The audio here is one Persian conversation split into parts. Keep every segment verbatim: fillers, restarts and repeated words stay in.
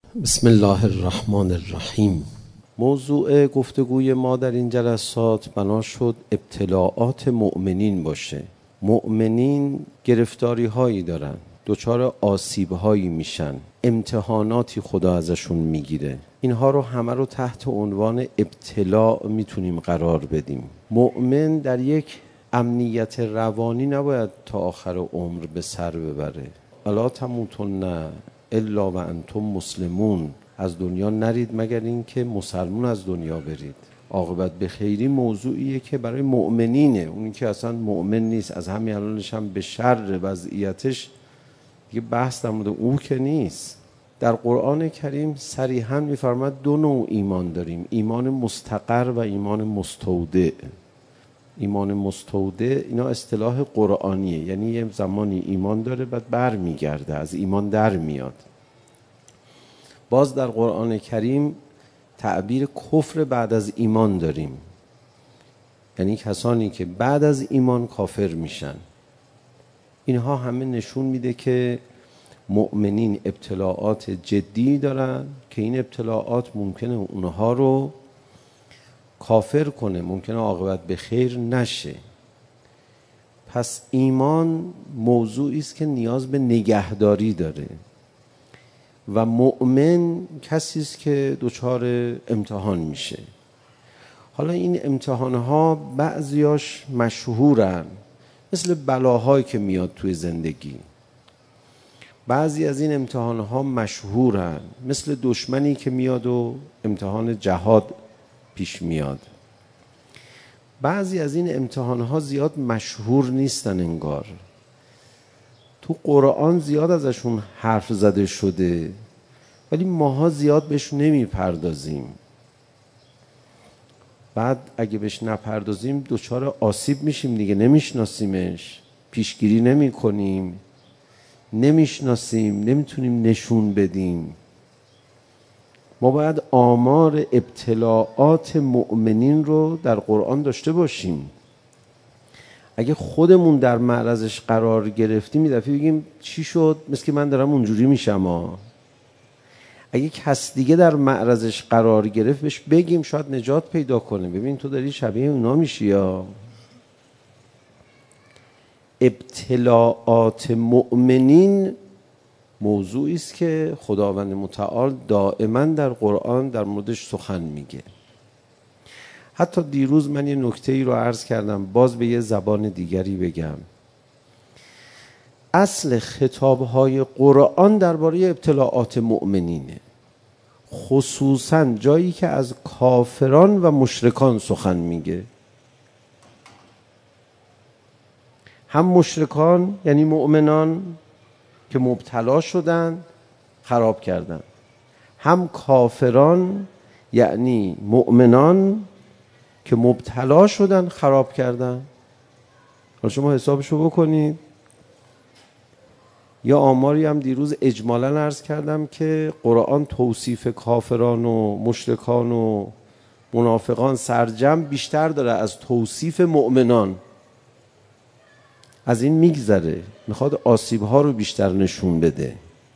بسم الله الرحمن الرحیم. موضوع گفتگوی ما در این جلسات بنا شد ابتلاعات مؤمنین باشه. مؤمنین گرفتاری هایی دارن، دچار آسیب هایی میشن، امتحاناتی خدا ازشون میگیره. اینها رو همه رو تحت عنوان ابتلاع میتونیم قرار بدیم. مؤمن در یک امنیت روانی نباید تا آخر عمر به سر ببره. الا تموتن الا و انتم مسلمون، از دنیا نرید مگر این که مسلمون از دنیا برید. عاقبت به خیری موضوعیه که برای مؤمنینه. اونی که اصلا مؤمن نیست، از همین الانش هم به شر وضعیتش دیگه بحث در مورد او که نیست. در قرآن کریم صریحاً می‌فرماد دو نوع ایمان داریم، ایمان مستقر و ایمان مستودع. ایمان مستودع اینا اصطلاح قرآنیه، یعنی یه زمانی ایمان داره بعد بر میگرده، از ایمان در میاد. باز در قرآن کریم تعبیر کفر بعد از ایمان داریم، یعنی کسانی که بعد از ایمان کافر میشن. اینها همه نشون میده که مؤمنین ابتلاعات جدی دارن که این ابتلاعات ممکنه اونها رو کافر کنه، ممکنه عاقبت به خیر نشه. پس ایمان موضوعی است که نیاز به نگهداری داره و مؤمن کسی است که دچار امتحان میشه. حالا این امتحانها بعضیاش مشهورن، مثل بلاهایی که میاد توی زندگی. بعضی از این امتحانها مشهورن، مثل دشمنی که میاد و امتحان جهاد پیش میاد. بعضی از این امتحانها زیاد مشهور نیستن انگار، تو قرآن زیاد ازشون حرف زده شده ولی ماها زیاد بهش نمی پردازیم. بعد اگه بهش نپردازیم دچار آسیب میشیم دیگه، نمیشناسیمش، پیشگیری نمی کنیم، نمیشناسیم، نمیتونیم نشون بدیم. ما باید آمار ابتلاعات مؤمنین رو در قرآن داشته باشیم. اگه خودمون در معرضش قرار گرفتیم یه دفعه بگیم چی شد، مثل که من دارم اونجوری میشم ها. اگه کس دیگه در معرضش قرار گرفت بهش بگیم، شاید نجات پیدا کنه. ببین تو داری شبیه اونا میشی یا. ابتلاعات مؤمنین موضوعی است که خداوند متعال دائما در قرآن در موردش سخن میگه. حتی دیروز من یه نکته‌ای رو عرض کردم، باز به یه زبان دیگری بگم. اصل خطاب‌های قرآن درباره ابتلاعات مؤمنینه، خصوصا جایی که از کافران و مشرکان سخن میگه. هم مشرکان یعنی مؤمنان که مبتلا شدن خراب کردن، هم کافران یعنی مؤمنان که مبتلا شدن خراب کردن. حالا شما حسابشو بکنید. یا آماری هم دیروز اجمالاً عرض کردم که قرآن توصیف کافران و مشرکان و منافقان سرجم بیشتر داره از توصیف مؤمنان. از این میگذره، میخواد آسیب‌ها رو بیشتر نشون بده.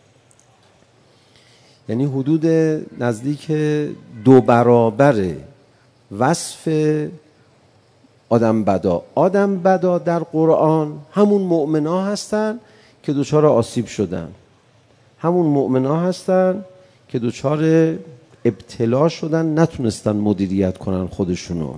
یعنی حدود نزدیک دو برابر وصف آدم بدا. آدم بدا در قرآن همون مؤمنا هستن که دچار آسیب شدن، همون مؤمنا هستن که دچار ابتلا شدن، نتونستن مدیریت کنن خودشونو.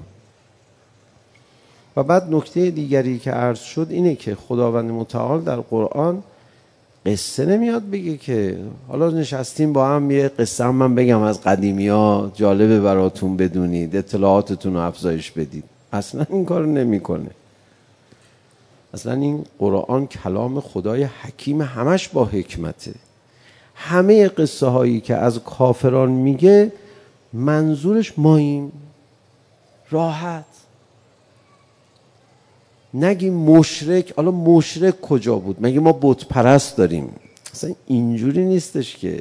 و بعد نکته دیگری که عرض شد اینه که خداوند متعال در قرآن قصه نمیاد بگه که حالا نشستیم با هم یه قصه هم من بگم از قدیمی ها جالبه براتون بدونید، اطلاعاتتون رو افزایش بدید. اصلا این کار نمی کنه. اصلا این قرآن کلام خدای حکیم، همش با حکمته. همه قصه هایی که از کافران میگه منظورش ماییم، راحت. نگیم مشرک. حالا مشرک کجا بود؟ مگه ما بت پرست داریم؟ اصلا اینجوری نیستش که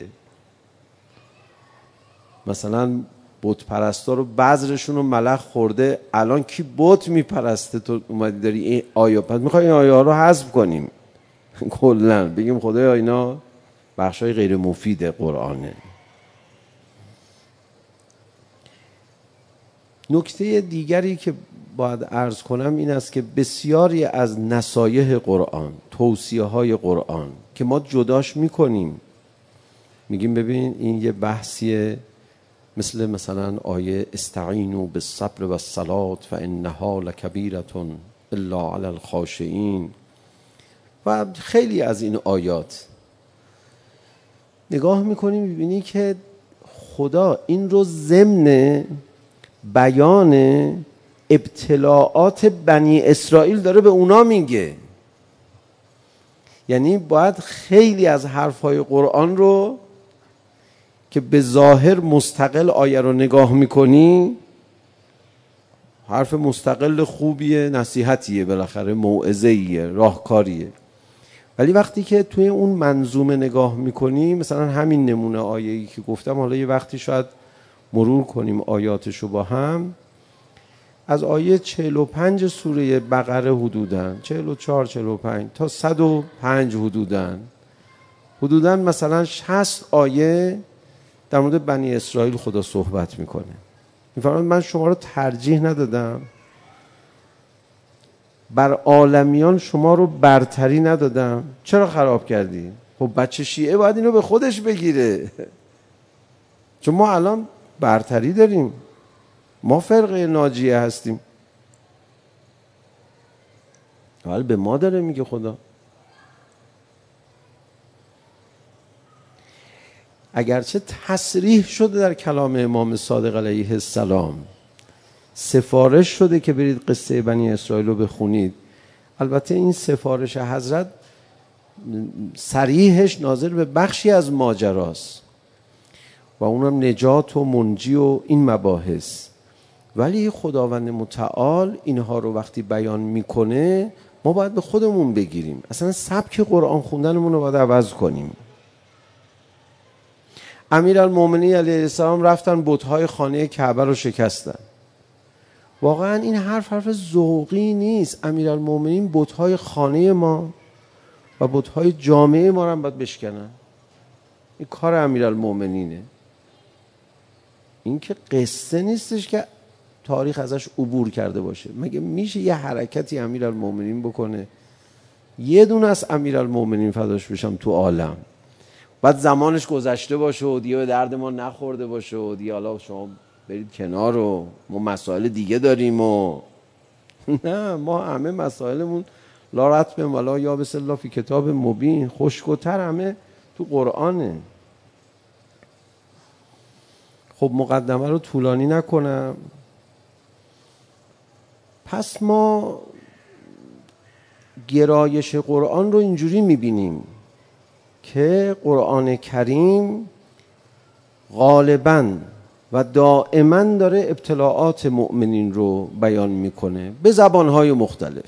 مثلا بت پرستا رو بذرشون رو ملخ خورده، الان کی بت میپرسته تو اومدی داری این آیه، پس میخوای این آیه ها رو حذف کنیم کلا بگیم خدایا اینا بخشای غیر مفید قرآنه. نکته دیگری که باید عرض کنم این است که بسیاری از نصایح قرآن، توصیه های قرآن که ما جداش میکنیم، میگیم ببین این یه بحثیه، مثل مثلا آیه استعینوا بالصبر والصلاة فانها لکبیرة الا علی الخاشعین و خیلی از این آیات نگاه میکنیم میبینی که خدا این رو ضمن بیان ابتلاعات بنی اسرائیل داره به اونا میگه. یعنی باید خیلی از حرفهای قرآن رو که به ظاهر مستقل آیه رو نگاه میکنی، حرف مستقل خوبیه، نصیحتیه، بالاخره موعظه‌ایه، راهکاریه، ولی وقتی که توی اون منظومه نگاه میکنی، مثلا همین نمونه آیه‌ای که گفتم، حالا یه وقتی شاید مرور کنیم آیاتشو با هم، از آیه چهل و پنج سوره بقره حدوداً چهل و چهار چهل و پنج تا صد و پنج حدوداً حدوداً مثلا شصت آیه در مورد بنی اسرائیل خدا صحبت میکنه. میفرماید من شما رو ترجیح ندادم، بر عالمیان شما رو برتری ندادم، چرا خراب کردی؟ خب بچه شیعه باید اینو به خودش بگیره، چون ما الان برتری داریم، ما فرقه ناجیه هستیم. ولی به ما داره میگه خدا. اگرچه تصریح شده در کلام امام صادق علیه السلام، سفارش شده که برید قصه بنی اسرائیل رو بخونید، البته این سفارش حضرت صریحش ناظر به بخشی از ماجراست و اونم نجات و منجی و این مباحث، ولی خداوند متعال اینها رو وقتی بیان میکنه ما باید به خودمون بگیریم، اصلا سبک قرآن خوندنمون رو باید عوض کنیم. امیرالمومنین علیه السلام رفتن بت‌های خانه کعبه رو شکستن. واقعا این حرف حرف ذوقی نیست. امیرالمومنین بت‌های خانه ما و بت‌های جامعه ما رو هم باید بشکنن. این کار امیرالمومنینه. این که قصه نیستش که تاریخ ازش عبور کرده باشه. مگه میشه یه حرکتی امیرالمومنین بکنه؟ یه دونه از امیرالمومنین فداش بشم تو عالم، بعد زمانش گذشته باشه و دیگه به درد ما نخورده باشه و دیگه حالا شما برید کنار و ما مسائل دیگه داریم و نه، ما همه مسائلمون لا رتب ولا یابس الا فی کتاب مبین، خشک‌تر همه تو قرآنه. خب مقدمه رو طولانی نکنم. پس ما گرایش قرآن رو اینجوری میبینیم که قرآن کریم غالباً و دائما داره ابتلاعات مؤمنین رو بیان میکنه به زبانهای مختلف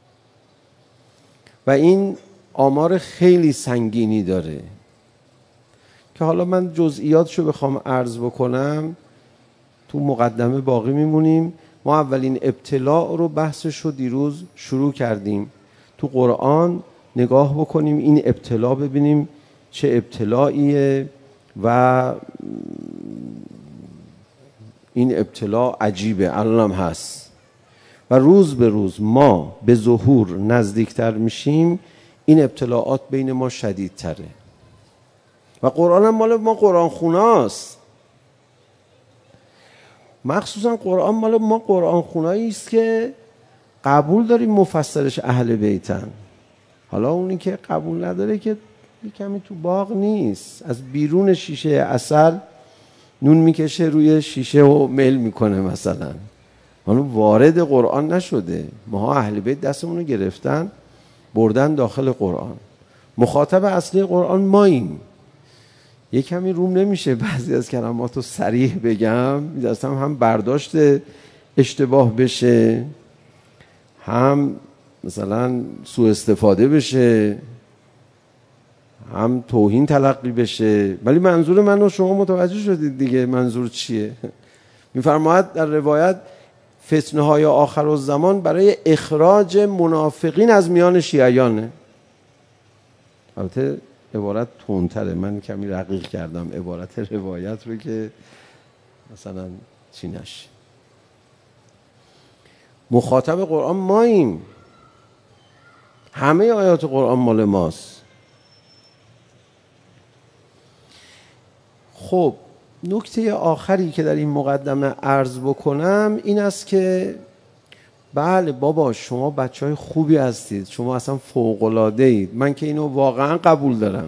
و این آمار خیلی سنگینی داره که حالا من جزئیاتشو بخوام عرض بکنم تو مقدمه باقی میمونیم. ما اولین ابتلاع رو بحثش رو دیروز شروع کردیم، تو قرآن نگاه بکنیم این ابتلاع ببینیم چه ابتلاعیه و این ابتلاع عجیبه، الان هم هست و روز به روز ما به ظهور نزدیکتر میشیم، این ابتلاعات بین ما شدیدتره و قرآن هم مال ما قرآن خوناست. مخصوصا قرآن مال ما قرآن خونایی است که قبول داریم مفسرش اهل بیتن. حالا اونی که قبول نداره که کمی تو باغ نیست، از بیرون شیشه عسل نون میکشه روی شیشه و میل میکنه مثلا، حالا وارد قرآن نشده. ما اهل بیت دستمون رو گرفتن بردن داخل قرآن، مخاطب اصلی قرآن ماییم. یه کمی روم نمیشه بعضی از کلمات رو صریح بگم، دستم هم برداشت اشتباه بشه، هم مثلا سوء استفاده بشه، هم توهین تلقی بشه، ولی منظور من رو شما متوجه شدید دیگه منظور چیه. میفرماید در روایت فتنه های آخر الزمان برای اخراج منافقین از میان شیعیانه. البته عبارت تندتره، من کمی رقیق کردم عبارت روایت رو که مثلا چی نشه. مخاطب قرآن ماییم، همه آیات قرآن مال ماست. خب نکته آخری که در این مقدمه عرض بکنم این است که بله بابا شما بچه های خوبی هستید، شما اصلا فوق‌العاده اید، من که اینو واقعا قبول دارم.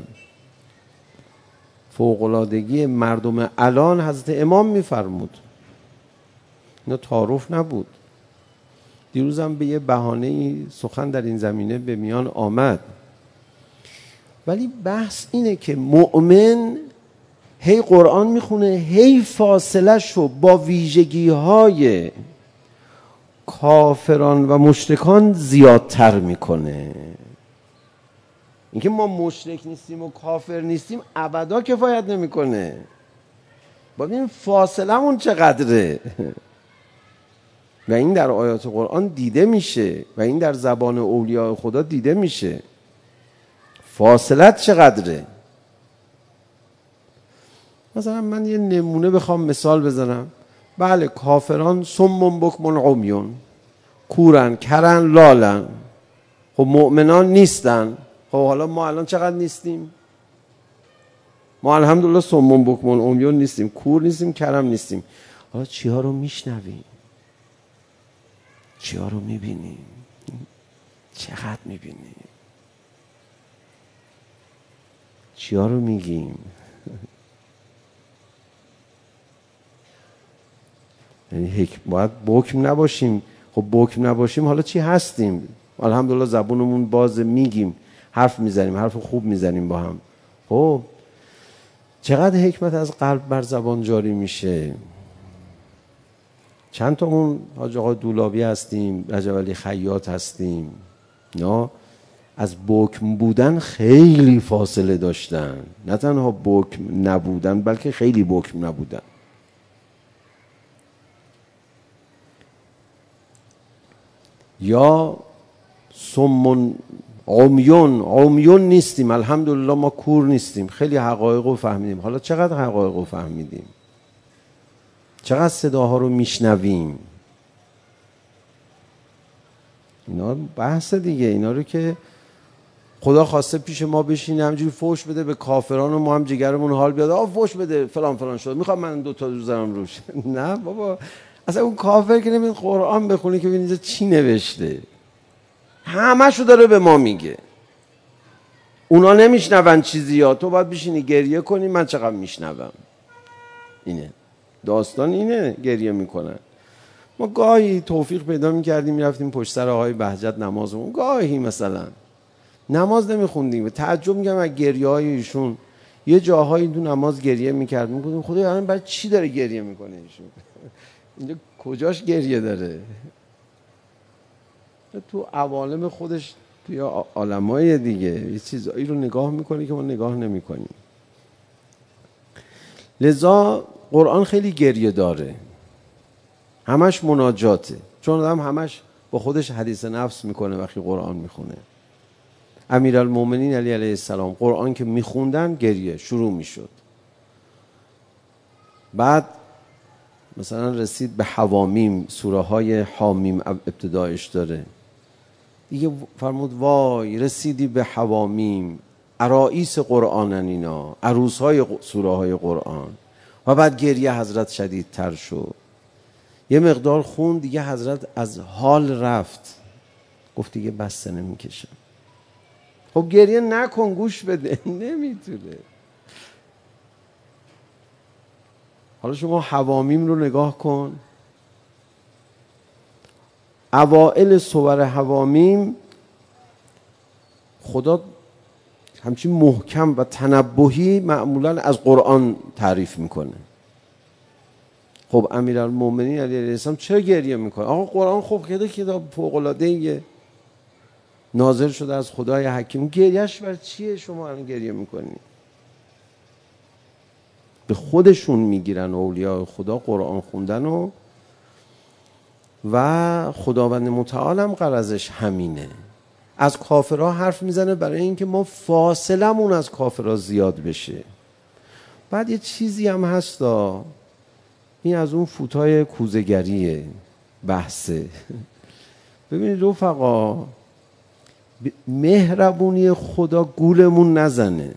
فوق‌العادگی مردم الان حضرت امام میفرمود، اینا تعارف نبود. دیروزم به یه بهانه‌ای سخن در این زمینه به میان آمد، ولی بحث اینه که مؤمن هی قرآن میخونه، هی فاصله شو با ویژگی های کافران و مشرکان زیادتر میکنه. اینکه ما مشرک نیستیم و کافر نیستیم ابدا کفایت نمیکنه. ببین فاصلمون چقدره و این در آیات قرآن دیده میشه و این در زبان اولیاء خدا دیده میشه. فاصلت چقدره؟ مثلا من یه نمونه بخوام مثال بزنم، بله کافران صم بکم عمیون، کورن کرن لالن. خب مؤمنان نیستن. خب حالا ما الان چقدر نیستیم؟ ما الحمدلله صم بکم عمیون نیستیم، کور نیستیم، کرم نیستیم. حالا چی ها رو میشنویم؟ چی ها رو میبینیم؟ چقدر میبینیم؟ چی ها رو میگیم؟ یعنی باید بکم نباشیم. خب بکم نباشیم حالا چی هستیم؟ الحمدلله زبونمون باز، میگیم، حرف میزنیم، حرف خوب میزنیم با هم. خب چقدر حکمت از قلب بر زبان جاری میشه. چند تا اون حاج آقا دولابی هستیم، رجب علی خیاط هستیم، نه از بکم بودن خیلی فاصله داشتن، نه تنها بکم نبودن بلکه خیلی بکم نبودن. یا صم عمیون، عمیون نیستیم، الحمدلله ما کور نیستیم، خیلی حقایق رو فهمیدیم. حالا چقدر حقایق رو فهمیدیم؟ چقدر صداها رو میشنویم؟ اینا بحث دیگه. اینا رو که خدا خواسته پیش ما بشینه همجوری فوش بده به کافران و ما هم جگرمون حال بیاد، آ فوش بده فلان فلان شد، میخوام من دو تا بزنم روش. نه بابا، اصلا اون کافر که نمیاد قرآن بخونه که ببینید چی نوشته، همه‌شو داره به ما میگه. اونا نمیشنون چیزی ها، تو باید بشینی گریه کنی. من چقدر میشنوم. اینه داستان، اینه گریه میکنن. ما گاهی توفیق پیدا میکردیم میرفتیم پشت سر آقای بهجت نمازمون، گاهی مثلا نماز نمیخوندیم، تعجب میگم از گریه های ایشون. یه جاهایی تو نماز گریه میکرد، میگفتیم خدا الان برای چی داره گریه میکنه ایشون؟ اینجا کجاش گریه داره؟ تو عوالم خودش، توی عالمای دیگه یه چیزایی رو نگاه میکنی که ما نگاه نمیکنیم. لذا قرآن خیلی گریه داره، همش مناجاته، چون آدم همش با خودش حدیث نفس میکنه وقتی قرآن میخونه. امیرالمومنین علی علیه السلام قرآن که میخوندن گریه شروع میشد. بعد مثلا رسید به حوامیم، سوره های حامیم ابتدایش داره دیگه، فرمود وای رسیدی به حوامیم، عرائیس قرآنن اینا، عروس های سوره های قرآن. و بعد گریه حضرت شدیدتر شد. یه مقدار خون دیگه حضرت از حال رفت، گفت دیگه بسته نمیکشم. خب گریه نکن، گوش بده. نمیتونه. حالا شما حوامیم رو نگاه کن، اوائل سور حوامیم خدا همچین محکم و تنبهی معمولا از قرآن تعریف میکنه. خب امیرالمومنین علیه السلام چرا گریه میکنه؟ آقا قرآن خب خیلی کتاب فوق‌العاده‌ایه، نازل شده از خدای حکیم، گریهش بر چیه شما الان گریه میکنی؟ به خودشون میگیرن اولیاء خدا قرآن خوندن و و خداوند متعال هم غرضش همینه. از کافرها حرف میزنه برای اینکه ما فاصلمون از کافرها زیاد بشه. بعد یه چیزی هم هستا، این از اون فوتای کوزه‌گریه بحثه. ببینید رفقا، مهربونی خدا گولمون نزنه.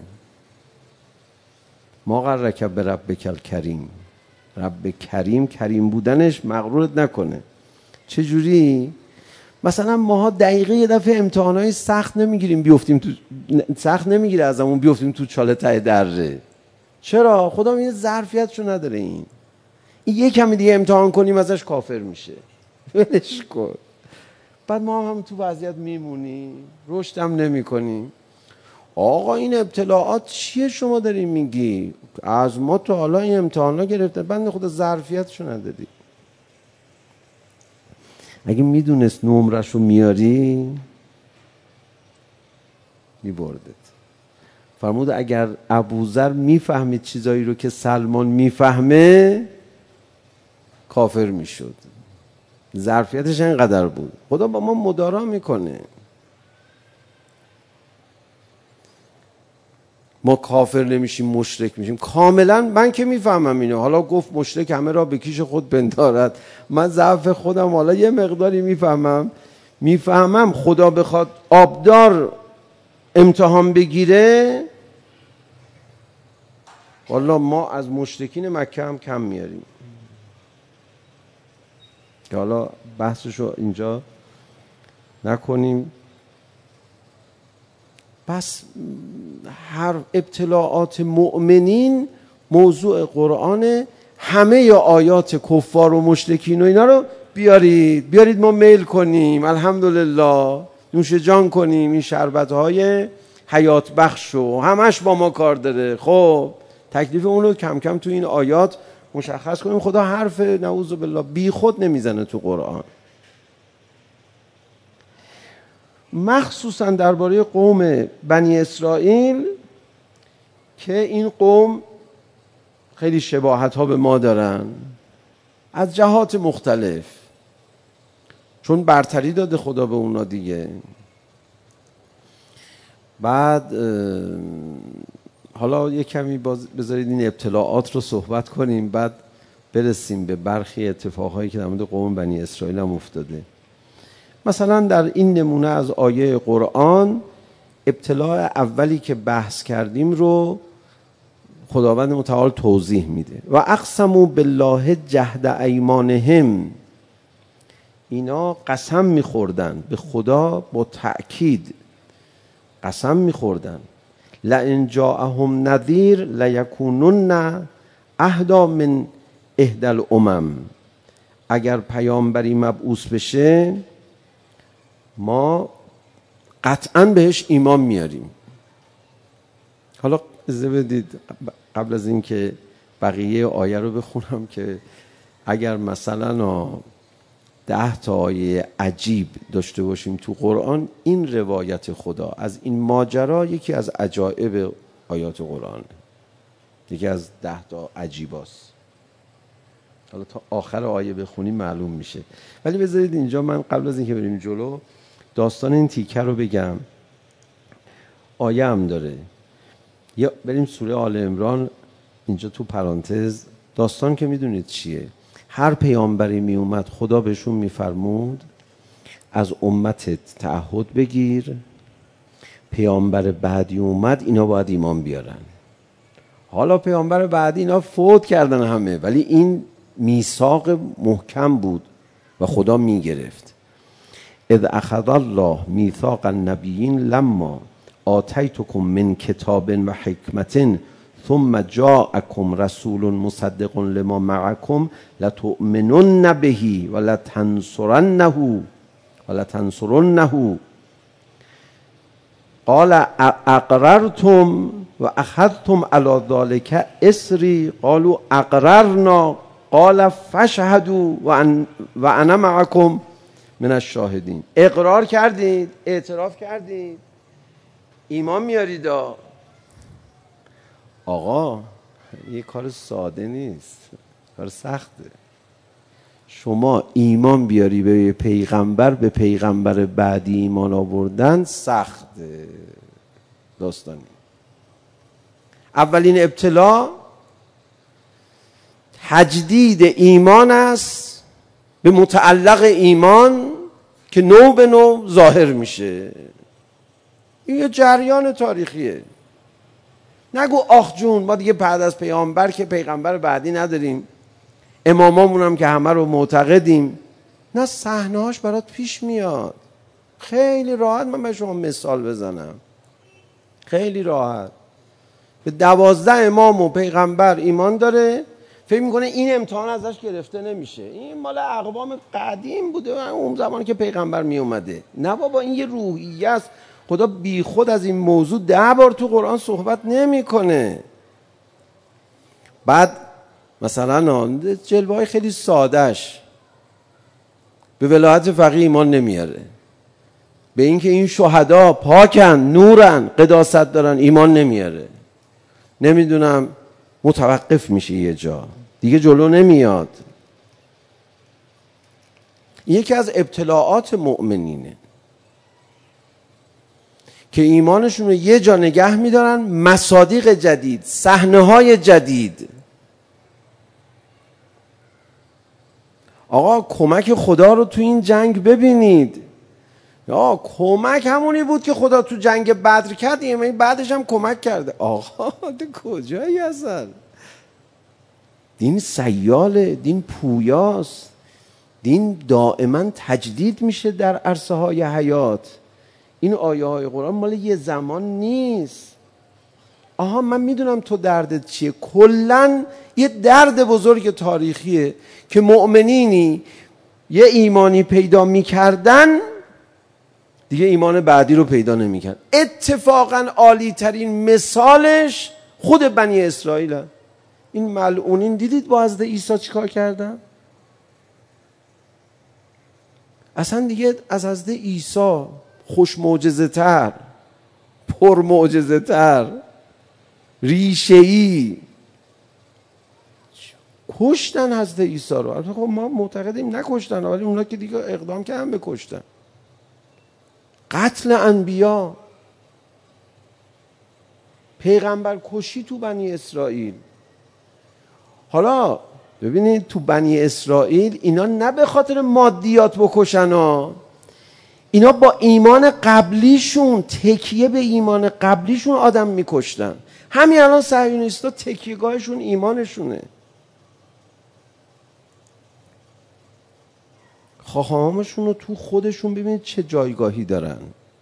ما غرک بربک الکریم، رب کریم کریم بودنش مغرورت نکنه. چجوری؟ مثلا ماها دقیقه یه دفعه امتحانای سخت نمیگیریم بیفتیم تو، سخت نمیگیره ازمون بیفتیم تو چاله ته دره. چرا؟ خدا این ظرفیتشو نداره. این این یه کمی دیگه امتحان کنیم ازش کافر میشه، ولش کن. بعد ما هم تو وضعیت میمونیم، رشد هم نمی کنیم. آقا این ابتلاعات چیه شما داری میگی؟ از ما تو حالا این امتحانا گرفته، بند خدا ظرفیتشو نداری. اگه میدونست نمرشو میاری میبردت. فرمود اگر ابوذر میفهمید چیزایی رو که سلمان میفهمه کافر میشد. ظرفیتش اینقدر بود. خدا با ما مدارا میکنه. ما کافر نمیشیم، مشرک میشیم. کاملا من که میفهمم اینو. حالا گفت مشرک همه را به کیش خود بندارد. من ضعف خودم حالا یه مقداری میفهمم. میفهمم خدا بخواد آبدار امتحان بگیره، والا ما از مشرکین مکه هم کم میاریم. که حالا بحثشو اینجا نکنیم. پس هر ابتلاعات مؤمنین موضوع قرآن. همه یا آیات کفار و مشرکین و اینا رو بیارید بیارید ما میل کنیم، الحمدلله نوش جان کنیم. این شربت‌های حیات بخش و همش با ما کار داره. خب تکلیف اون رو کم کم تو این آیات مشخص کنیم. خدا حرف نعوذ بالله بی خود نمیزنه تو قرآن. مخصوصا درباره قوم بنی اسرائیل که این قوم خیلی شباهت ها به ما دارن از جهات مختلف، چون برتری داده خدا به اونا دیگه. بعد حالا یه کمی بذارید این ابتلاعات رو صحبت کنیم، بعد برسیم به برخی اتفاقهایی که در مورد قوم بنی اسرائیل هم افتاده. مثلا در این نمونه از آیه قرآن، ابتلاع اولی که بحث کردیم رو خداوند متعال توضیح میده. و اقسموا بالله جهد ایمانهم، اینا قسم میخوردن به خدا، با تأکید قسم میخوردن. لئن جاءهم نذیر لیکونن اهدی من احدی الامم، اگر پیامبری مبعوث بشه ما قطعا بهش ایمان میاریم. حالا اجازه بدید قبل از این که بقیه آیه رو بخونم که اگر مثلا ده تا آیه عجیب داشته باشیم تو قرآن، این روایت خدا از این ماجرا یکی از عجایب آیات قرآن، یکی از ده تا عجیباست. حالا تا آخر آیه بخونیم معلوم میشه. ولی بذارید اینجا من قبل از اینکه بریم جلو داستان این تیکه رو بگم. آیه هم داره. یا بریم سوره آل عمران. اینجا تو پرانتز داستان که میدونید چیه. هر پیامبری می اومد خدا بهشون میفرمود از امتت تعهد بگیر، پیامبر بعدی اومد اینا باید ایمان بیارن. حالا پیامبر بعدی اینا فوت کردن همه، ولی این میثاق محکم بود و خدا میگرفت. اذ اخذ الله میثاق النبیین لما آتیتکم من کتاب و حکمت ثم جاءکم رسول مصدق لما معکم لتؤمنن به ولتنصرنه ولتنصرنه قال اقررتم و اخذتم علی ذلک اصری قالوا اقررنا قال فاشهدوا و انا معکم من الشاهدین. اقرار کردید، اعتراف کردید، ایمان میارید. آقا یه کار ساده نیست، کار سخته. شما ایمان بیاری به پیغمبر، به پیغمبر بعدی ایمان آوردن سخته داستانی. اولین ابتلا تجدید ایمان است به متعلق ایمان که نوع به نوع ظاهر میشه. این یه جریان تاریخیه. نگو آخ جون ما دیگه بعد از پیامبر که پیغمبر بعدی نداریم، امامامون هم که همه رو معتقدیم. نه، صحنه‌هاش برات پیش میاد. خیلی راحت من به شما مثال بزنم، خیلی راحت. به دوازده امام و پیغمبر ایمان داره، فکر میکنه این امتحان ازش گرفته نمیشه، این مال اقوام قدیم بوده اون زمان که پیغمبر می اومده. نه بابا، این یه روحیه است. خدا بی خود از این موضوع ده بار تو قرآن صحبت نمیکنه. بعد مثلا جلوه های خیلی سادهش، به ولایت فقیه ایمان نمیاره، به اینکه این شهدا پاکن، نورن، قداست دارن ایمان نمیاره. نمیدونم متوقف میشه یه جا دیگه، جلو نمیاد. یکی از ابتلاعات مؤمنینه که ایمانشون رو یه جا نگه میدارن، مصادیق جدید، صحنه‌های جدید. آقا کمک خدا رو تو این جنگ ببینید. یا کمک همونی بود که خدا تو جنگ بدر کرد، یعنی بعدش هم کمک کرده. آقا تو کجایی هستن؟ دین سیاله، دین پویاست، دین دائما تجدید میشه در عرصه های حیات. این آیه های قرآن مال یه زمان نیست. آها من میدونم تو دردت چیه. کلن یه درد بزرگ تاریخیه که مؤمنینی یه ایمانی پیدا میکردن دیگه ایمان بعدی رو پیدا نمیکرد. اتفاقا عالی ترین مثالش خود بنی اسرائیل هست. این ملعونین دیدید با حضرت عیسی چیکار کردن؟ اصلا دیگه از حضرت عیسی خوش معجزه تر، پر معجزه تر، ریشه‌ای کشتن حضرت عیسی رو. خب ما معتقدیم نکشتن، ولی اونا که دیگه اقدام کردن بکشتن. قتل انبیا، پیغمبر کشی تو بنی اسرائیل. حالا ببینید تو بنی اسرائیل اینا نه به خاطر مادیات بکشن ها، اینا با ایمان قبلیشون، تکیه به ایمان قبلیشون آدم میکشتن. همین الان صهیونیستا تکیهگاهشون ایمانشونه. خواهامشون رو تو خودشون ببینید چه جایگاهی دارن.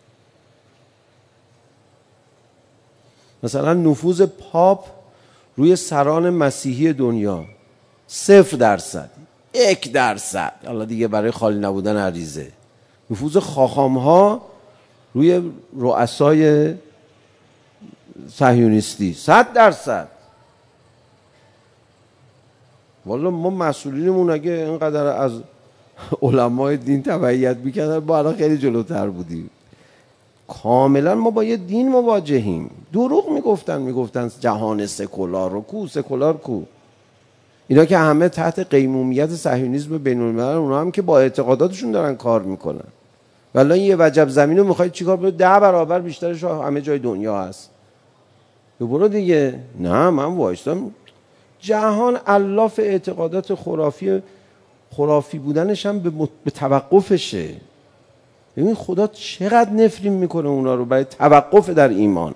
مثلا نفوذ پاپ روی سران مسیحی دنیا صفر درصد، یک درصد، حالا دیگه برای خالی نبودن عریضه. نفوذ خاخام ها روی رؤسای صهیونیستی صد درصد. والا ما مسئولینمون اگه اینقدر از علمای دین تبعیت میکردن با الان خیلی جلوتر بودیم. کاملا ما با یه دین مواجهیم. دروغ میگفتن میگفتن جهان سکولار رو کو، سکولار کو. اینا که همه تحت قیمومیت صهیونیسم بین‌الملل، اونا هم که با اعتقاداتشون دارن کار میکنن. والا این یه وجب زمین رو میخواید چیکار کنید؟ ده برابر بیشترش همه جای دنیا هست. تو برو دیگه. نه من وایستم جهان الاف اعتقادات خرافی، خرافی بودنش هم به, مت... به توقفشه. ببین خدا چقدر نفرین میکنه اونا رو برای توقف در ایمان.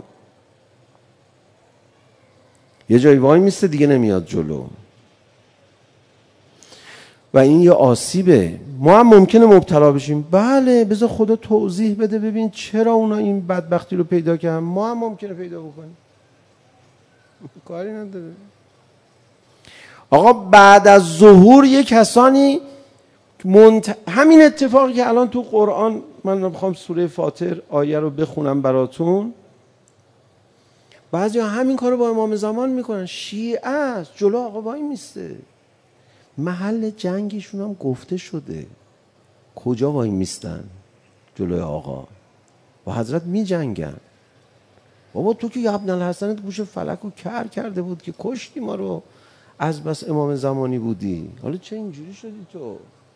یه جایی وای میسته دیگه نمیاد جلو و این یه آسیبه. ما هم ممکنه مبتلا بشیم. بله بذار خدا توضیح بده ببین چرا اونا این بدبختی رو پیدا کردن. ما هم ممکنه پیدا بکنیم، کاری نداره. آقا بعد از ظهور یه کسانی منت... همین اتفاقی که الان تو قرآن، من میخوام سوره فاطر آیه رو بخونم براتون، بعضی ها همین کارو با امام زمان میکنن. شیعه است، جلو آقا وای میسته، محل جنگشون هم گفته شده کجا وای میستن جلوی آقا با حضرت میجنگن. بابا تو که یا ابن الحسن گوش فلک رو کر کرده بود که کشتی ما رو، از بس امام زمانی بودی، حالا چه اینجوری شدی تو؟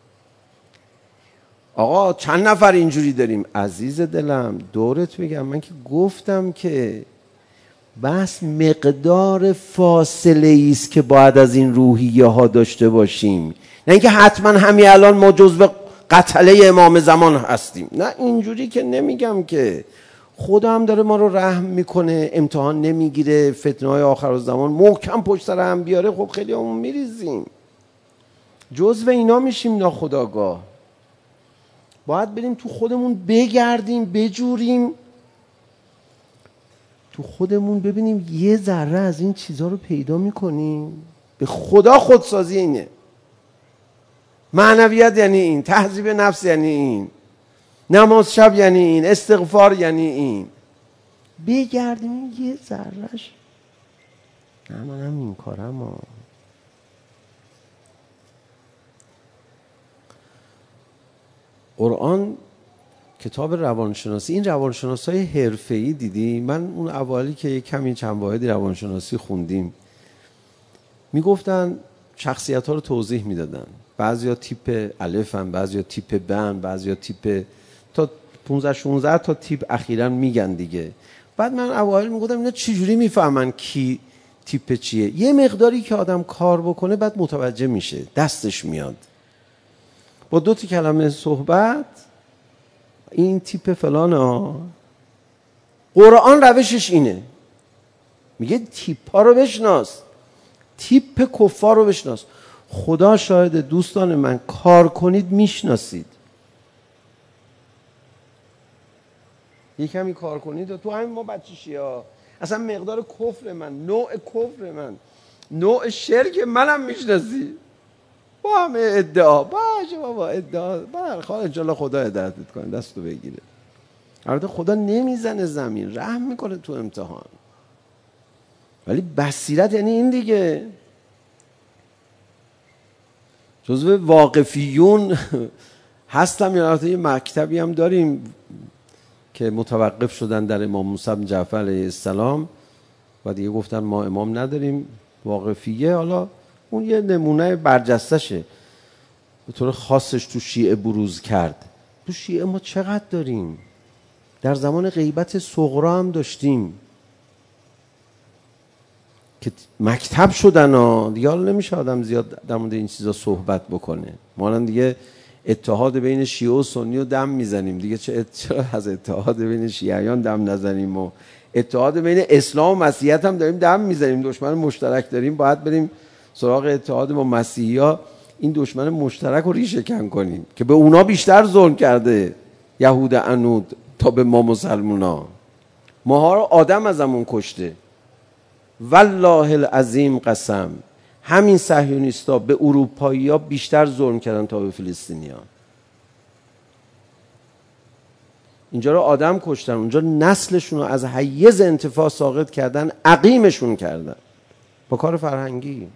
آقا چند نفر اینجوری داریم؟ عزیز دلم دورت بگم، من که گفتم که بس مقدار فاصله است که باید از این روحیه ها داشته باشیم، نه اینکه حتما همین الان ما جزو قتله امام زمان هستیم. نه اینجوری که نمیگم که. خدا هم داره ما رو رحم میکنه، امتحان نمیگیره، فتنه های آخر زمان محکم پشت سر هم بیاره، خب خیلی همون میریزیم، جزو اینا میشیم ناخودآگاه. باید بریم تو خودمون بگردیم، بجوریم تو خودمون، ببینیم یه ذره از این چیزها رو پیدا میکنیم. به خدا خودسازی اینه. معنویت یعنی این، تهذیب نفس یعنی این، نماز شب یعنی این، استغفار یعنی این. بگردیم یه ذرهش. نه منم این کارم ها. قرآن کتاب روانشناسی، این روانشناسای حرفه‌ای دیدی؟ من اون اولی که یک کمی چند واحدی روانشناسی خوندیم میگفتن شخصیت ها رو توضیح میدادن. بعضیا تیپ الفن، بعضیا تیپ بن، بعضیا تیپ تا پانزده شانزده تا تیپ اخیراً میگن دیگه. بعد من اوایل میگفتم اینا چجوری میفهمن کی تیپ چیه؟ یه مقداری که آدم کار بکنه بعد متوجه میشه، دستش میاد. با دو تا کلمه صحبت این تیپ فلان ها. قرآن روشش اینه، میگه تیپ ها رو بشناس، تیپ کفار رو بشناس. خدا شاهد دوستان من، کار کنید میشناسید. یه کمی کار کنید تو همین ما بچشی ها، اصلا مقدار کفر من، نوع کفر من، نوع شرک منم میشناسی. با همه ادعا باشه بابا، ادعا برخواه انشالله خدا هدایتت کنه، دستو بگیره. البته خدا نمیزنه زمین، رحم میکنه تو امتحان. ولی بصیرت یعنی این دیگه. جزو واقفیون هستم، یا البته یه مکتبی هم داریم که متوقف شدن در امام موسی بن جعفر علیه السلام و دیگه گفتن ما امام نداریم، واقفیه. حالا اون یه نمونه برجستشه، به طور خاصش تو شیعه بروز کرد. تو شیعه ما چقدر داریم؟ در زمان غیبت صغرا هم داشتیم که مکتب شدن ها. دیگه حالا نمیشه آدم زیاد در مورد این چیزا صحبت بکنه. ما الان دیگه اتحاد بین شیعه و سنی رو دم میزنیم دیگه. چرا از اتحاد بین شیعیان دم نزنیم؟ و اتحاد بین اسلام و مسیحیت هم داریم دم میزنیم، دشمن مشترک داریم، باید بریم سراغ اتحاد با مسیحی‌ها، این دشمن مشترک رو ریشه کن کنیم که به اونا بیشتر ظلم کرده یهود عنود تا به ما مسلمونا. ماها رو آدم ازمون کشته. والله العظیم قسم، همین صهیونیستا به اروپایی‌ها بیشتر ظلم کردن تا به فلسطینیان. اینجا رو آدم کشتن، اونجا نسلشون رو از حیز انتفاع ساقط کردن، عقیمشون کردن با کار فرهنگی.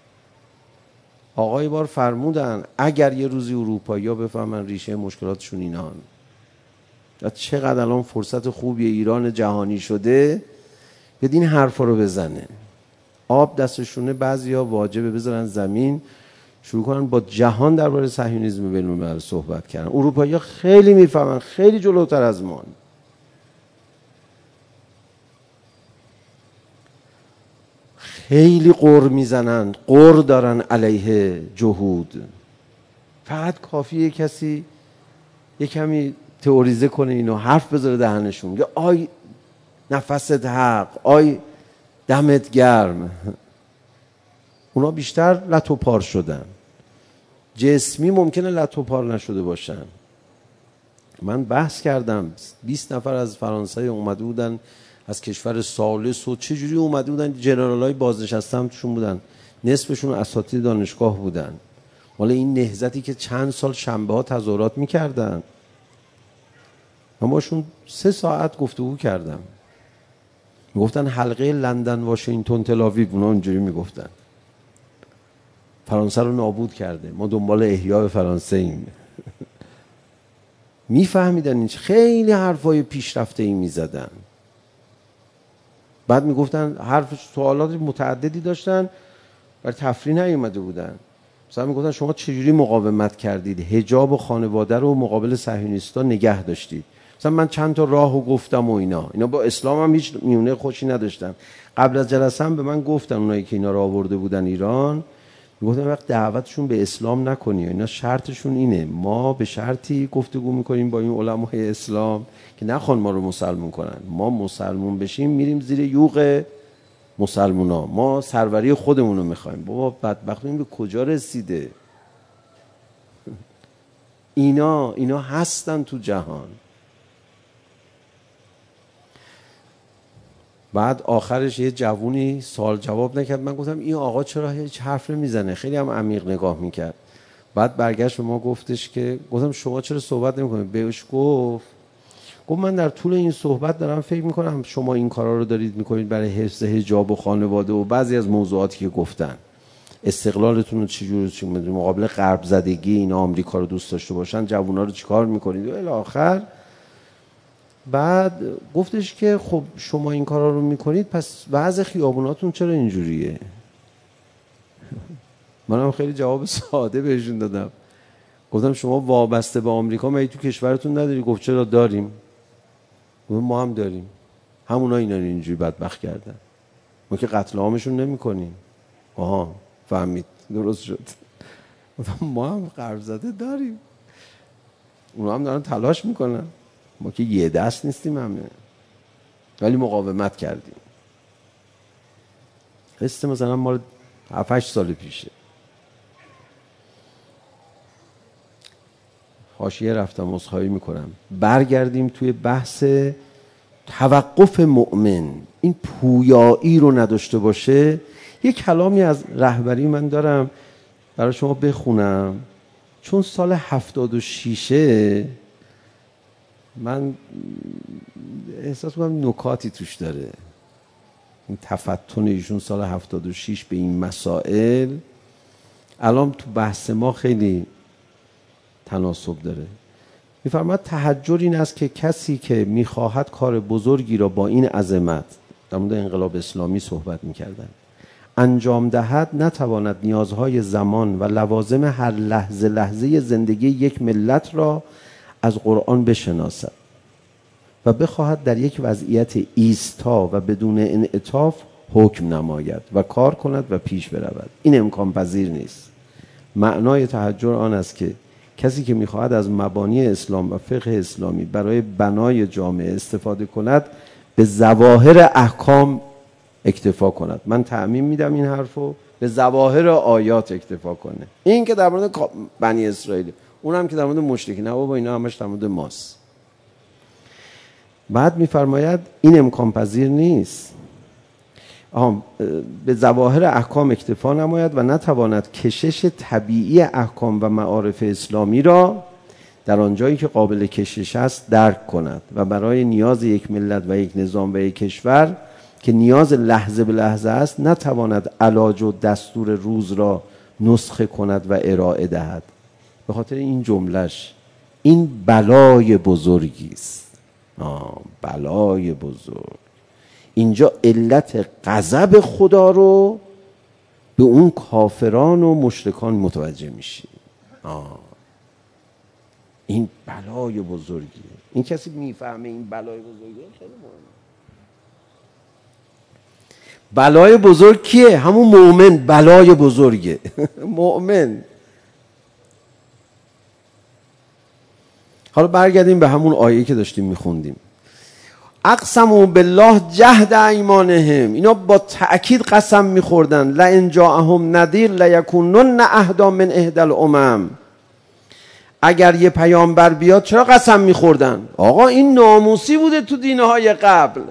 آقای بار فرمودن اگر یه روزی اروپایی‌ها بفهمن ریشه مشکلاتشون اینان، چقدر الان فرصت خوبی ایران جهانی شده بیاد این حرفا رو بزنه. آب دستشونه، بعضیا واجبه بذارن زمین، شروع کنن با جهان درباره صهیونیسم بین‌المللی صحبت کردن. اروپایی‌ها خیلی میفهمن، خیلی جلوتر از ما. خیلی قر میزنن، قر دارن علیه جهود. فقط کافیه کسی یه کمی تئوریزه کنه اینو، حرف بذاره دهنشون، میگه آی نفست حق، آی دمت گرم. اونا بیشتر لط و پار شدن، جسمی ممکنه لط و پار نشده باشن. من بحث کردم، بیست نفر از فرانسه اومده بودن از کشور ثالث و چجوری اومده بودن، جنرالای بازنشسته هم توشون بودن، نصفشون اساتید دانشگاه بودن. حالا این نهضتی که چند سال شنبه ها تظاهرات میکردن، من باشون سه ساعت گفتگو کردم. میگفتن حلقه لندن واشنگتن تل آویو، اونا اونجوری میگفتن فرانسه رو نابود کرده، ما دنبال احیای فرانسه ایم. میفهمیدن این، خیلی حرفای پیشرفته ای میزدن. بعد میگفتن حرف سوالات متعددی داشتن، برای تفریح نیومده بودن. مثلا میگفتن شما چجوری مقاومت کردید، حجاب و خانواده رو مقابل صهیونیستا نگه داشتید. مثلا من چند تا راهو گفتم و اینا اینا با اسلام هم هیچ میونه خوشی نداشتن. قبل از جلسه هم به من گفتن اونایی که اینا رو آورده بودن ایران، گفتم وقت دعوتشون به اسلام نکنی، اینا شرطشون اینه ما به شرطی گفتگو میکنیم با این علمای اسلام که نخوان ما رو مسلمون کنن، ما مسلمون بشیم میریم زیر یوغ مسلمونا، ما سروری خودمون رو میخوایم. بابا بدبخت این به کجا رسیده؟ اینا اینا هستن تو جهان. بعد آخرش یه جوونی سوال جواب نکرد، من گفتم این آقا چرا هیچ حرف نمیزنه، خیلی هم عمیق نگاه میکرد. بعد برگشت به ما گفتش که گفتم شما چرا صحبت نمیکنید؟ بهش گفت گفت من در طول این صحبت دارم فکر میکنم شما این کارا رو دارید میکنید برای حفظ حجاب و خانواده و بعضی از موضوعاتی که گفتن، استقلالتون رو چجوری چی مقابل غرب زدگی اینا آمریکا رو دوست داشته باشن، جوونا رو چیکار میکنید و الی آخر. بعد گفتش که خب شما این کارا رو میکنید پس وضع خیابوناتون چرا اینجوریه؟ منم خیلی جواب ساده بهشون دادم، گفتم شما وابسته به آمریکا مگه تو کشورتون نداری؟ گفت چرا داریم. گفتم ما هم داریم، همونا اینا رو اینجوری بدبخت کردن، ما که قتل عامشون نمیکنیم. آها فهمید، درست شد. گفتم ما هم غرب زده داریم، اونا هم دارن تلاش میکنن، ما که یه دست نیستیم همه، ولی مقاومت کردیم. قصه مثلا ما هفت هشت سال پیشه. حاشیه رفتم عذرخواهی میکنم. برگردیم توی بحث توقف مؤمن، این پویایی رو نداشته باشه. یک کلامی از رهبری من دارم برای شما بخونم، چون سال هفتاد و شیشه من احساس میکنم نکاتی توش داره. این تفتن ایشون سال هفتاد و شش به این مسائل الان تو بحث ما خیلی تناسب داره. میفرماید تحجر این است که کسی که میخواهد کار بزرگی را با این عظمت، در مورد انقلاب اسلامی صحبت میکردن، انجام دهد نتواند نیازهای زمان و لوازم هر لحظه لحظه زندگی یک ملت را از قرآن بشناسد و بخواهد در یک وضعیت ایستا و بدون انعطاف حکم نماید و کار کند و پیش برود. این امکان پذیر نیست. معنای تحجر آن است که کسی که میخواهد از مبانی اسلام و فقه اسلامی برای بنای جامعه استفاده کند به ظواهر احکام اکتفا کند. من تعمیم میدم این حرفو، به ظواهر آیات اکتفا کنه. این که در مورد بنی اسرائیل، اونم که در مورد مشرکین، نه بابا اینا همش در مورد ماست. بعد میفرماید این امکان پذیر نیست. آها، به ظواهر احکام اکتفا نماید و نتواند کشش طبیعی احکام و معارف اسلامی را در آنجایی که قابل کشش است درک کند و برای نیاز یک ملت و یک نظام و یک کشور که نیاز لحظه به لحظه است نتواند علاج و دستور روز را نسخه کند و ارائه دهد. به خاطر این جملهش این بلای بزرگی است. آه بلای بزرگ. اینجا علت غضب خدا رو به اون کافران و مشرکان متوجه میشی. آه این بلای بزرگیه. این کسی میفهمه این بلای بزرگیه خیلی مهمه. بلای بزرگ کیه؟ همون مؤمن بلای بزرگه. مؤمن. حالا برگردیم به همون آیه که داشتیم میخوندیم. اقسموا بالله جهد ایمانهم، اینا با تأکید قسم میخوردن لئن جاءهم نذیر لیکونن اهدی من احدی الامم، اگر یه پیامبر بیاد. چرا قسم میخوردن؟ آقا این ناموسی بوده تو دینهای قبل،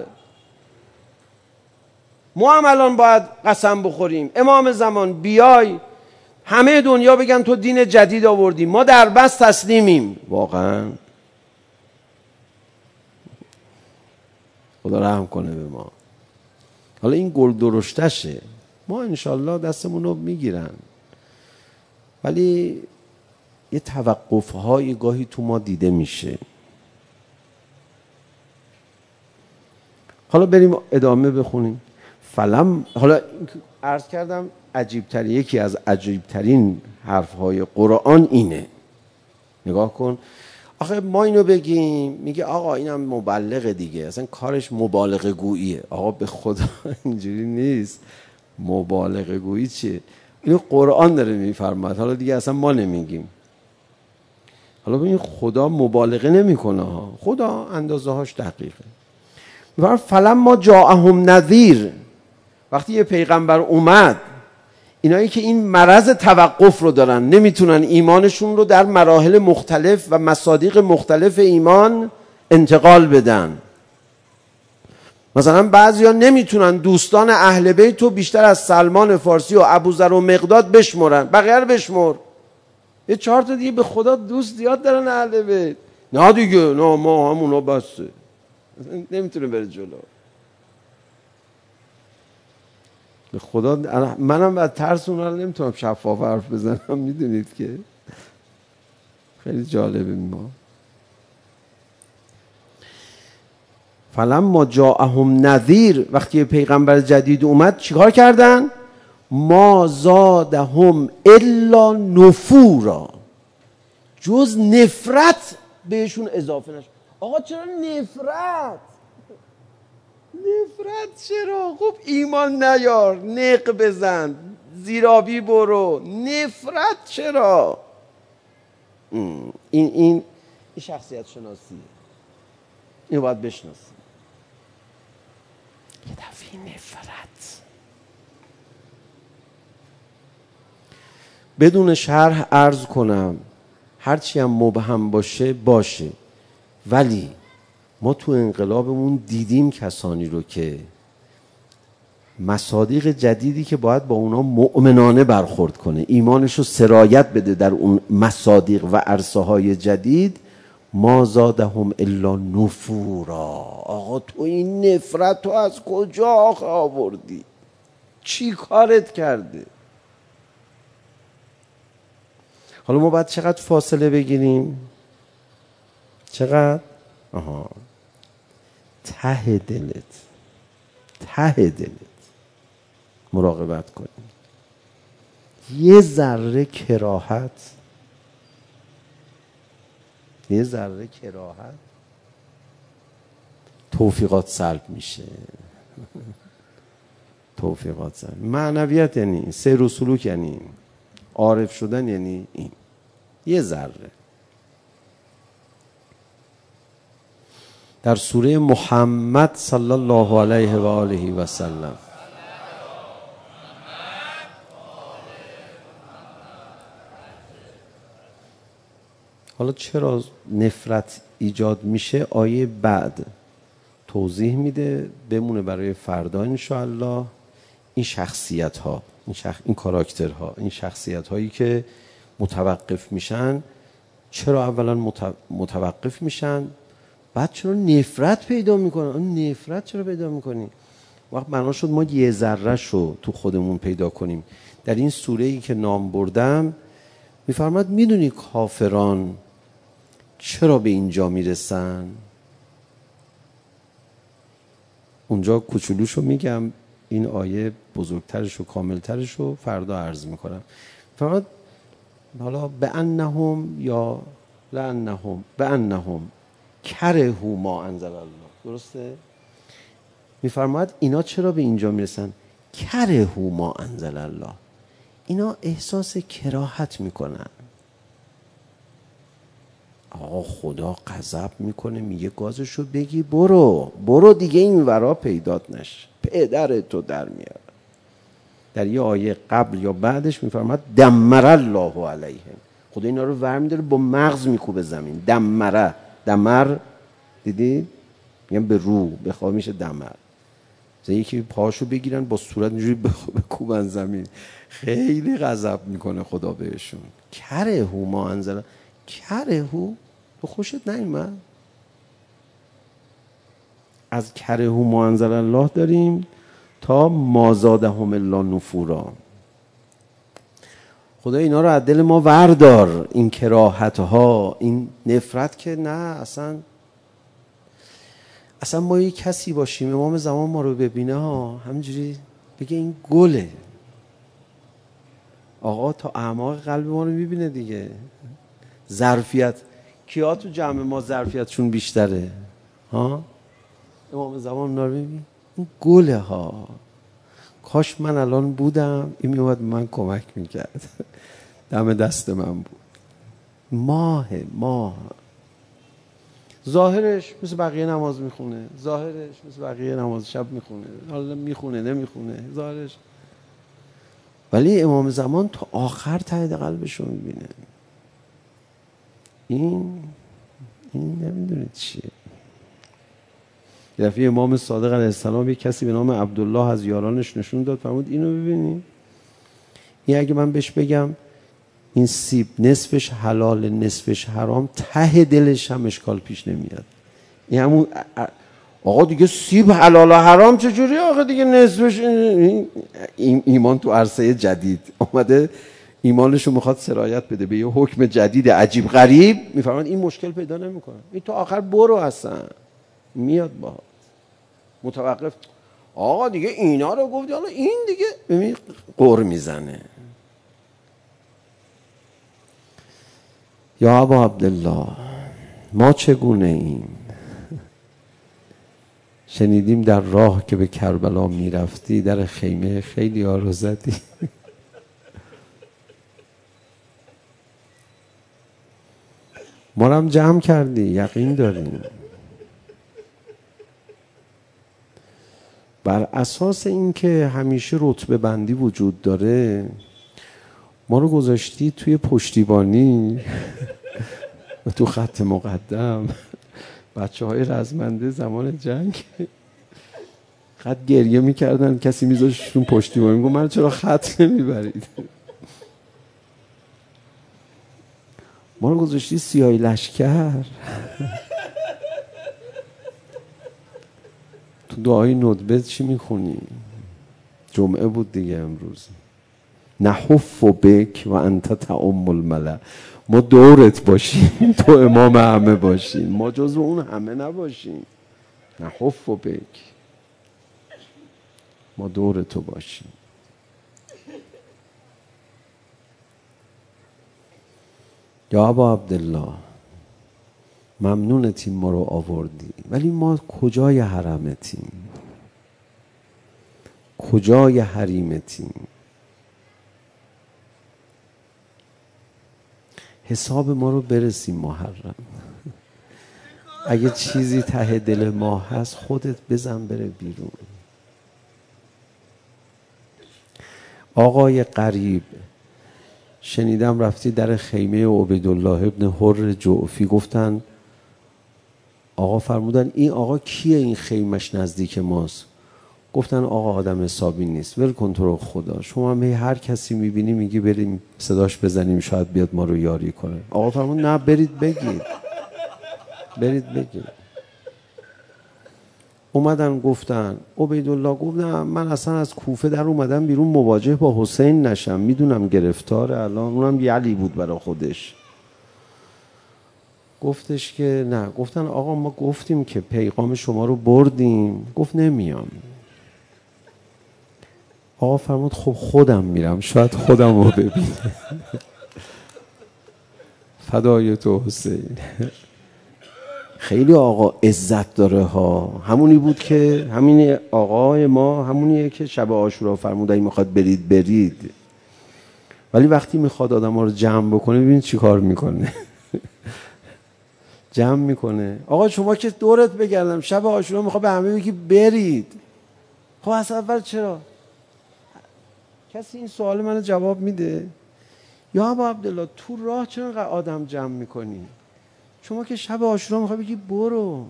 ما هم الان باید قسم بخوریم. امام زمان بیای همه دنیا بگن تو دین جدید آوردی، ما در بس تسلیمیم. واقعا خدا رحم کنه به ما. حالا این گل درشتشه، ما انشالله دستمون رو میگیرن، ولی یه توقف های گاهی تو ما دیده میشه. حالا بریم ادامه بخونیم. فلم، حالا عرض کردم عجیبترین، یکی از عجیبترین حرفهای قرآن اینه. نگاه کن، آخه ما اینو بگیم میگه آقا اینم مبلغ دیگه، اصلا کارش مبالغه گوییه. آقا به خدا اینجوری نیست. مبالغه گویی چیه؟ اینو قرآن داره میفرماد، حالا دیگه اصلا ما نمیگیم. حالا ببین خدا مبالغه نمیکنه ها، خدا اندازه هاش دقیقه. میفرماد فلما جاءهم نذیر، وقتی یه پیغمبر اومد، اینایی که این مرض توقف رو دارن، نمیتونن ایمانشون رو در مراحل مختلف و مصادیق مختلف ایمان انتقال بدن. مثلا بعضیا نمیتونن دوستان اهل بیت رو بیشتر از سلمان فارسی و ابوذر و مقداد بشمرن، بقیه رو بشمر. یه چهار تا دیگه به خدا دوست زیاد دارن اهل بیت. نه دیگه، نه ما همونا بسته، نمیتونه بره جلو. به خدا منم از ترس اونها نمیتونم شفاف حرف بزنم، میدونید که خیلی جالبه. ما فلما جاءهم نذیر، وقتی پیغمبر جدید اومد چیکار کردن؟ ما زادهم الا نفورا، جز نفرت بهشون اضافه نشد. آقا چرا نفرت؟ نفرت چرا؟ خب ایمان نیار، نق بزن، زیرابی برو، نفرت چرا؟ این این این شخصیت شناسیه، اینو باید بشناسی. یه دفعه نفرت بدون شرح عرض کنم، هرچی هم مبهم باشه باشه، ولی ما تو انقلابمون دیدیم کسانی رو که مصادیق جدیدی که باید با اونا مؤمنانه برخورد کنه، ایمانش رو سرایت بده در اون مصادیق و عرصه های جدید، ما زادهم الا نفورا. آقا تو این نفرت تو از کجا آخه آوردی؟ چی کارت کرده؟ حالا ما باید چقدر فاصله بگیریم؟ چقدر؟ آها، ته دلت، ته دلت مراقبت کنیم. یه ذره کراهت، یه ذره کراهت توفیقات سلب میشه. توفیقات سلب. معنویت یعنی سیر و سلوک، یعنی عارف شدن، یعنی این یه ذره. در سوره محمد صلی الله علیه و آله و سلم حالا چرا نفرت ایجاد میشه آیه بعد توضیح میده، بمونه برای فردا انشاءالله. این شخصیت ها، این, شخ... این کاراکتر ها، این شخصیت هایی که متوقف میشن، چرا اولا مت... متوقف میشن، بعد چرا نفرت پیدا میکنن؟ اون نفرت چرا پیدا میکنی؟ وقت بنا شد ما یه ذره شو تو خودمون پیدا کنیم. در این سوره ای که نام بردم میفرماد میدونی کافران چرا به اینجا میرسن؟ اونجا کوچولوشو میگم، این آیه بزرگترش و کاملترش رو فردا عرض میکنم. فقط حالا به انهم یا لانهم به انهم کرهوا ما انزل الله، درسته؟ میفرماد اینا چرا به اینجا میرسن؟ کرهوا ما انزل الله، اینا احساس کراهت میکنن. آقا خدا غضب میکنه، میگه گازشو بگی برو برو دیگه این ورا پیدات نشه، پدرتو در میاره. در یه آیه قبل یا بعدش میفرماد دمر الله علیهم، خدا اینا رو ور میداره با مغز میکوبه زمین. دمره، دمر دیدی؟ میگن به رو بخواه میشه دمر. مثلا یکی پاشو بگیرن با صورت اینجوری بکوبن زمین، خیلی غضب میکنه خدا بهشون. کرهوا ما انزل، کرهوا تو خوشت نیومد؟ از کرهوا ما انزل الله داریم تا ما زادهم الا نفورا. خدا اینا رو از دل ما وردار، این کراهت ها، این نفرت که نه. اصلا اصلا ما یه کسی باشیم امام زمان ما رو ببینه ها، همینجوری بگه این گله. آقا تا اعماق قلب ما رو میبینه دیگه. ظرفیت کیا تو جمع ما ظرفیتشون بیشتره ها؟ امام زمان اونا رو میبینه، این گله ها. کاش من الان بودم این میومد به من کمک میکرد. دم دست من بود. ماه ماه ظاهرش مثل بقیه نماز میخونه، ظاهرش مثل بقیه نماز شب میخونه، حالا میخونه نمیخونه ظاهرش، ولی امام زمان تا آخر ته قلبش رو میبینه. این این نمیدونید چیه. یه دفعه امام صادق علیه السلام یک کسی به نام عبدالله از یارانش نشون داد، فرمود اینو ببینی، این اگه من بهش بگم این سیب نصفش حلال نصفش حرام، ته دلش هم اشکال پیش نمیاد. این همون آقا دیگه سیب حلال و حرام چجوری آقا دیگه نصفش، این ایمان تو عرصه جدید اومده، ایمانشو میخواد سرایت بده به یه حکم جدید عجیب غریب، میفرماد این مشکل پیدا نمیکنه، این تو آخر برو اصلا میاد با متوقف. آقا دیگه اینا رو گفتی، حالا این دیگه ببین قر میزنه. یا ابا عبدالله ما چگونه ایم؟ شنیدیم در راه که به کربلا میرفتی در خیمه خیلی ها رو زدی. ما رو هم جمع کردی، یقین داریم. بر اساس اینکه همیشه رتبه بندی وجود داره ما رو گذاشتی توی پشتیبانی و تو خط مقدم. بچه های رزمنده زمان جنگ خط گریه میکردن، کسی میذاشتون پشتیبانی، میگم من چرا خط نمیبرید؟ ما رو گذاشتی سیاهی لشکر. تو دعای ندبه چی میخونی؟ جمعه بود دیگه امروز. نحف بک و انت تعم الملأ، ما دورت باشیم تو امام همه باشیم، ما جزو اون همه نباشیم. نحف بک، ما دور تو باشیم. یا ابا عبدالله ممنونتیم ما رو آوردی، ولی ما کجای حرمتیم؟ کجای حریمتیم؟ حساب ما رو برسیم محرم. اگه چیزی ته دل ما هست خودت بزن بره بیرون. آقای قریب شنیدم رفتی در خیمه عبیدالله ابن حر جعفی، گفتن آقا فرمودن این آقا کیه این خیمش نزدیک ماست؟ گفتن آقا آدم حسابی نیست، ول کن تو رو خدا، شما هم هر کسی میبینی میگی بریم صداش بزنیم شاید بیاد ما رو یاری کنه. آقا فرمود نه برید بگید، برید بگید. اومدن گفتن عبیدالله گفت نه من اصلا از کوفه در اومدم بیرون مواجه با حسین نشم، میدونم گرفتاره الان، اونم یه علی بود برای خودش. گفتش که نه. گفتن آقا ما گفتیم که پیغام شما رو بردیم. گفت نمیام. آقا فرمود خب خودم میرم، شاید خودم رو ببینه. فدای تو حسین. خیلی آقا عزت داره ها. همونی بود که همین آقای ما همونیه که شب عاشورا فرمود اگه میخواد برید برید، ولی وقتی میخواد آدم ها رو جمع بکنه ببین چی کار میکنه. جمع میکنه. آقا شما که دورت بگردم شب عاشورا میخواد به همه بگی برید، خب از اول چرا؟ کسی این سوال منو جواب میده؟ یا ابا عبدالله تو راه چرا اینقدر آدم جمع میکنی؟ شما که شب عاشورا میخوای بگی برو،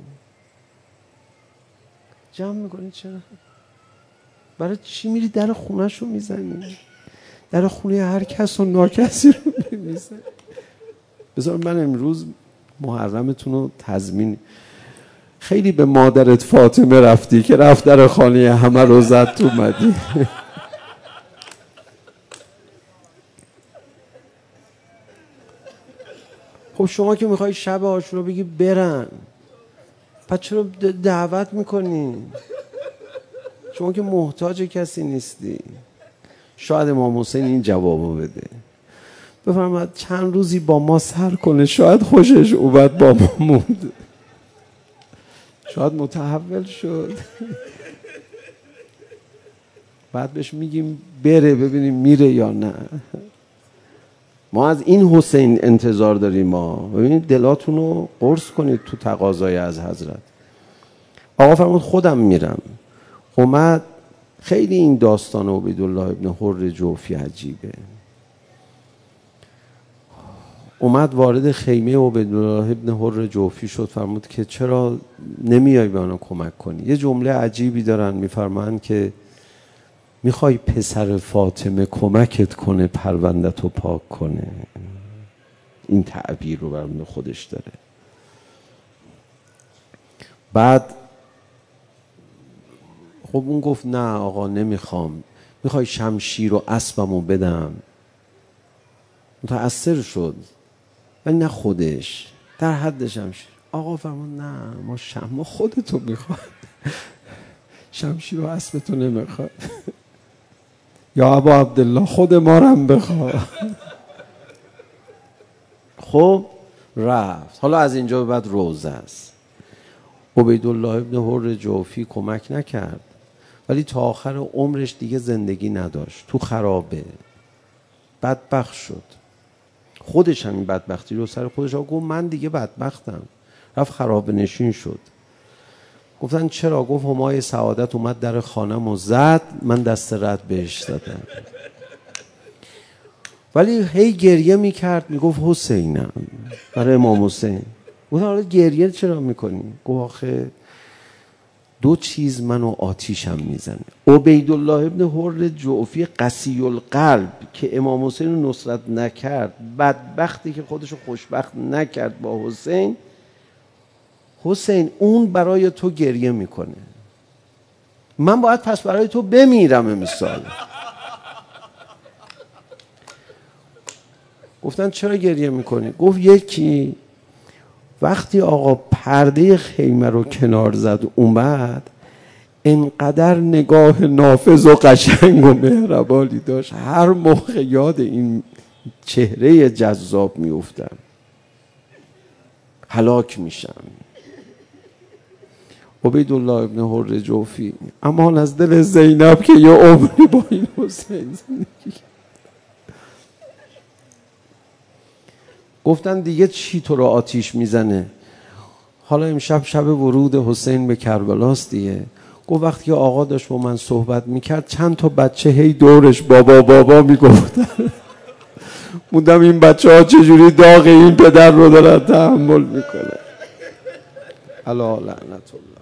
جمع میکنی چرا؟ برای چی میری در خونه‌ش رو میزنی؟ در خونه هر کس و ناکسی رو میزنی. بذار من امروز محرمتون رو تضمین. خیلی به مادرت فاطمه رفتی که رفت در خانه همه رو زد تو مدی. خب شما که میخوای شب عاشورا بگی برن، پس چرا دعوت میکنی؟ شما که محتاج کسی نیستی. شاید امام حسین این جوابو بده، بفرماد چند روزی با ما سر کنه، شاید خوشش اومد با ما موند، شاید متحول شد. بعد بهش میگیم بره ببینیم میره یا نه. ما از این حسین انتظار داریم. ما ببینید دلاتون رو قرص کنید تو تقاضای از حضرت. آقا فرمود خودم میرم. اومد. خیلی این داستان عبیدالله ابن حر جوفی عجیبه. اومد وارد خیمه عبیدالله ابن حر جوفی شد. فرمود که چرا نمیای به آنها کمک کنی؟ یه جمله عجیبی دارن میفرمایند که میخوای پسر فاطمه کمکت کنه پرونده‌تو پاک کنه. این تعبیر رو برای خودش داره. بعد خب اون گفت نه آقا نمیخوام. میخوای شمشیر و اسبمو بدم؟ متأثر شد ولی نه خودش در حد شمشیر. آقا فرمود نه ما شم ما خودتو میخواد. شمشیر و اسبتو نمیخواد. یا ابا عبدالله خود ما رو هم بخواد. خب رفت. حالا از اینجا به بعد روزه است. عبیدالله ابن حر جوفی کمک نکرد ولی تا آخر عمرش دیگه زندگی نداشت. تو خرابه بدبخت شد. خودش هم این بدبختی رو سر خودش ها گفت من دیگه بدبختم. رفت خرابه نشین شد. گفتن چرا؟ گفت همای سعادت اومد در خانم و زد، من دست رد بهش زدم. ولی هی گریه میکرد. میگفت حسینم برای امام حسین. گفتن حالا گریه چرا میکنی؟ گفت آخه دو چیز منو آتیشم میزنه. عبیدالله ابن حر جوفی قسی القلب که امام حسین رو نصرت نکرد، بدبختی که خودشو خوشبخت نکرد با حسین، حسین اون برای تو گریه میکنه. من باید پس برای تو بمیرم مثال. گفتن چرا گریه میکنی؟ گفت یکی وقتی آقا پرده خیمه رو کنار زد اومد، انقدر نگاه نافذ و قشنگ و مهربانی داشت، هر موقع یاد این چهره جذاب میافتم هلاک میشم. عبیدالله ابن حر جوفی امان از دل زینب که یه عمری با این حسین زندگی. گفتن دیگه چی تو رو آتیش میزنه؟ حالا امشب شب ورود حسین به کربلاست دیگه. گفت وقتی که آقا داشت با من صحبت میکرد چند تا بچه هی دورش بابا بابا میگفتن. موندم این بچه ها چجوری داغ این پدر رو دارن تحمل میکنن. الا لعنت الله.